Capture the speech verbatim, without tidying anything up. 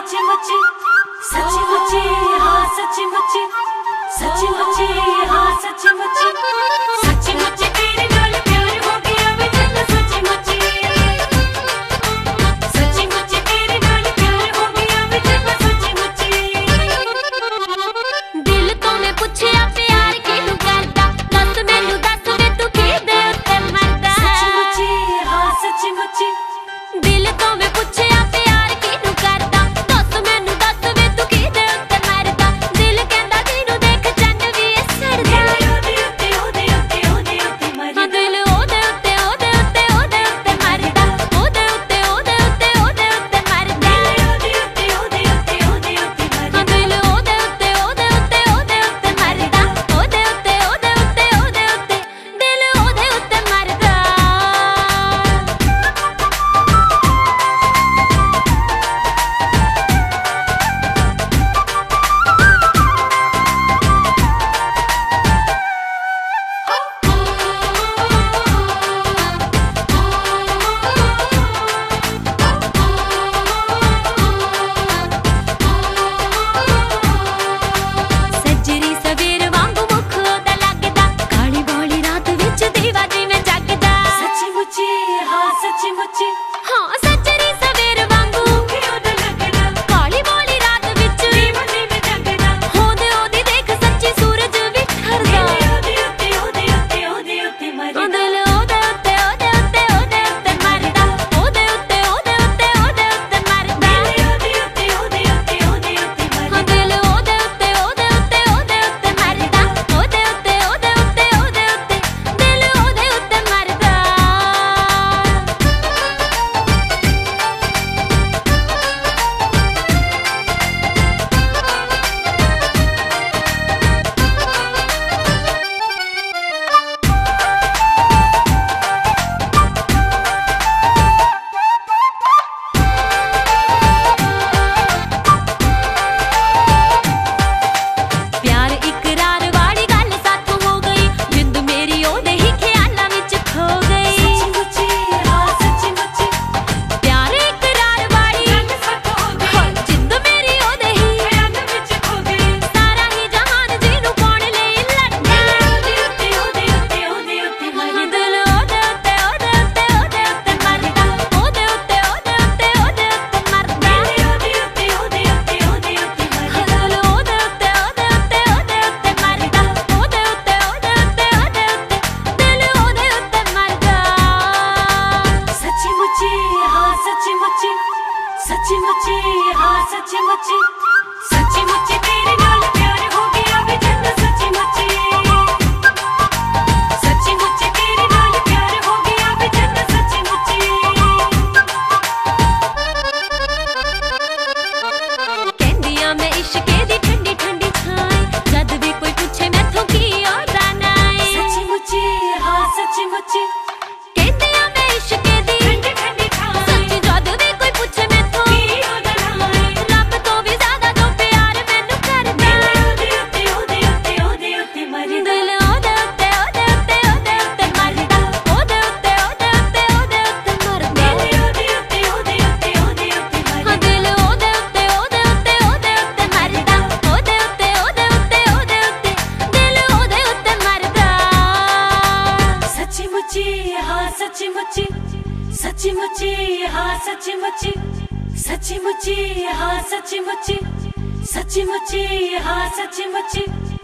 सच्ची मुच्ची सच्ची मुच्ची हाँ सच्ची मुच्ची सच्ची मुच्ची हाँ सच्ची मुच्ची सच्ची मुच्ची तेरे नाल प्यार हो गया वे जन्नत सच्ची मुच्ची सच्ची मुच्ची तेरे नाल प्यार हो गया वे जन्नत सच्ची मुच्ची दिल तो मैं पूछया प्यार किनू करदा दस मैनू दस वे तू किदे उत्ते मरदा सच्ची मुच्ची हाँ सच्ची मुच्ची दिल तो मैं पूछया प्यार किनू करदा दस मैनू दस वे तू किदे उत्ते मरदा दिल कहंदा तेनू देख चंद वी सरदा ओदे उत्ते ओदे उत्ते ओदे उत्ते मरदा दिल ओदे उत्ते ओदे उत्ते ओदे उत्ते मरदा ओदे उत्ते ओदे उत्ते ओदे उत्ते मरदा ओदे उत्ते ओदे उत्ते ओदे उत्ते मरदा दिल ओदे उत्ते ओदे उत्ते ओदे उत्ते मरदा ओदे उत्ते ओदे उत्ते ओदे उत्ते दिल ओदे उत्ते मरदा सजरी सवेर वांगू मुख ओदा लगदा काली बौली रात विच दीवा जिवें जगदा सच्ची मुच्ची हाँ सच्ची मुच्ची हाँ सजरी सवेर वांगू मुख ओदा लगदा काली बौली रात विच दीवा जिवें जगदा होंदे ओदी देख सच्ची सूरज भी ठरदा ओदे उत्ते ओदे उत्ते ओदे उत्ते मरदा दिल ओदे उत्ते ओदे उत्ते ओदे उत्ते मरदा ओदे उत्ते ओदे उत्ते ओदे उत्ते मरदा ओदे उत्ते ओदे उत्ते ओदे उत्ते मरदा दिल ओदे उत्ते ओदे उत्ते ओदे उत्ते मरदा ओदे उत्ते ओदे उत्ते ओदे उत्ते दिल ओदे उत्ते मरदा प्यार इकरार वाली गल साथों हो गई जिंद मेरी ओदे ही ख्यालां विच खो गई सच्ची मुच्ची हाँ सच्ची मुच्ची प्यार इकरार वाली गल साथों हो गई जिंद मेरी ओदे ही ख्यालां विच खो गई सारा ही जहान जिनू पाउण लई लड्डा ओदे उत्ते ओदे उत्ते ओदे उत्ते मरदा दिल ओदे उत्ते ओदे उत्ते ओदे उत्ते मरदा ओदे उत्ते ओदे उत्ते ओदे उत्ते मरदा ओदे उत्ते ओदे उत्ते ओदे उत्ते मरदा दिल ओदे उत्ते ओदे उत्ते ओदे उत्ते मरदा ओदे उत्ते ओदे उत्ते ओदे उत्ते दिल ओदे उत्ते मरदा सच्ची मुच्ची हाँ सच्ची मुच्ची सच्ची मुच्ची हाँ सच्ची मुच्ची सच्ची मुच्ची तेरे नाल प्यार हो गया वे जन्नत सच्ची मुच्ची सच्ची मुच्ची तेरे नाल प्यार हो गया वे जन्नत सच्ची मुच्ची कहंदियां मैं इश्के दी ठंडी ठंडी छाई जद भी कोई पूछे मैथों की ओदा नाई सच्ची मुच्ची हाँ सच्ची मुच्ची कहंदियां मैं इश्के दी ठंडी ठंडी छाई सच्ची जद भी कोई पूछे मैथों की ओदा नाई रब तो भी ज्यादा जो प्यार मैनू करदा ओदे उत्ते ओदे उत्ते ओदे उत्ते मरदा दिल ओदे उत्ते ओदे उत्ते ओदे उत्ते मरदा ओदे उत्ते ओदे उत्ते ओदे उत्ते मरदा ओदे उत्ते ओदे उत्ते ओदे उत्ते मरदा दिल ओदे उत्ते ओदे उत्ते ओदे उत्ते मरदा ओदे उत्ते ओदे उत्ते ओदे उत्ते दिल ओदे उत्ते मरदा सच्ची मुच्ची हाँ सच्ची मुच्ची सच्ची मुच्ची हाँ सच्ची मुच्ची सच्ची मुच्ची हाँ सच्ची मुच्ची सच्ची मुच्ची हाँ सच्ची मुच्ची